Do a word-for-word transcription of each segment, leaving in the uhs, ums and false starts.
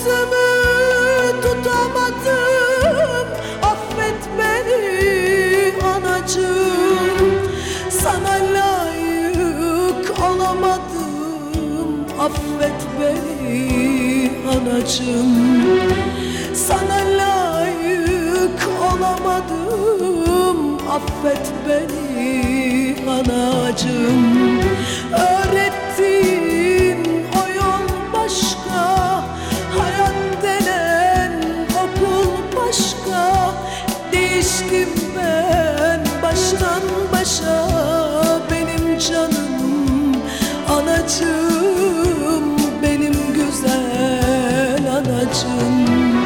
sözümü tutamadım, affet beni anacığım. Sana layık olamadım, affet beni anacığım. Sana layık olamadım, affet beni anacığım. Öğrettiğin o yol başka, hayat denen okul başka. Değiştim ben baştan başa, benim canım anacığım, benim güzel anacığım.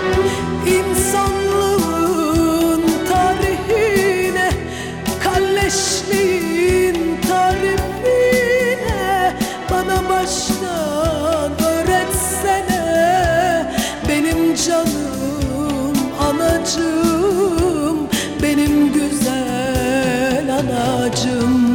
İnsanlığın tarihine, kalleşliğin tarifine, bana baştan öğretsene, benim canım anacığım, benim güzel anacığım.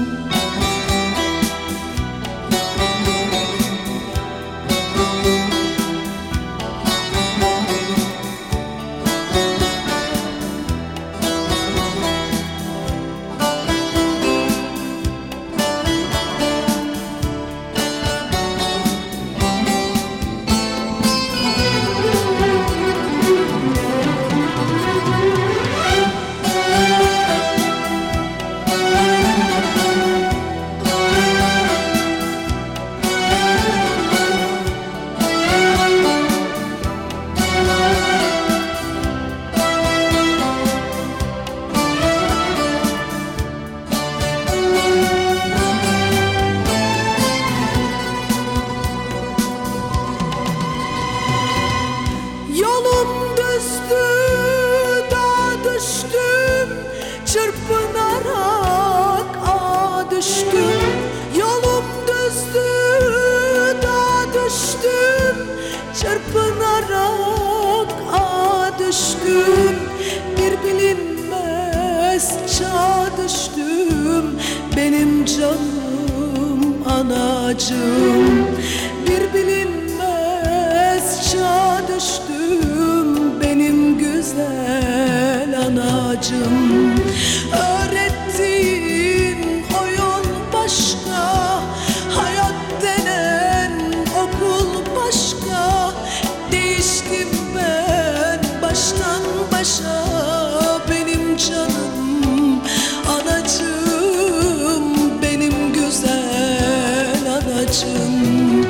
Yolum düzdü, dağa düştüm, çırpınarak ağa düştüm. Yolum düzdü, dağa düştüm, çırpınarak ağa düştüm. Bir bilinmez çağa düştüm, benim canım anacığım. Bir bilinmez çağa düştüm, benim güzel anacığım. Öğrettiğin o yol başka, hayat denen okul başka. Değiştim ben baştan başa, benim canım anacığım, benim güzel anacığım.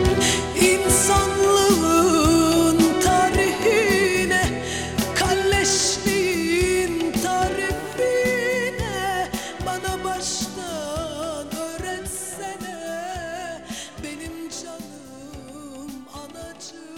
İnsanlığın tarihine, kalleşliğin tarifine, bana baştan öğretsene, benim canım anacığım.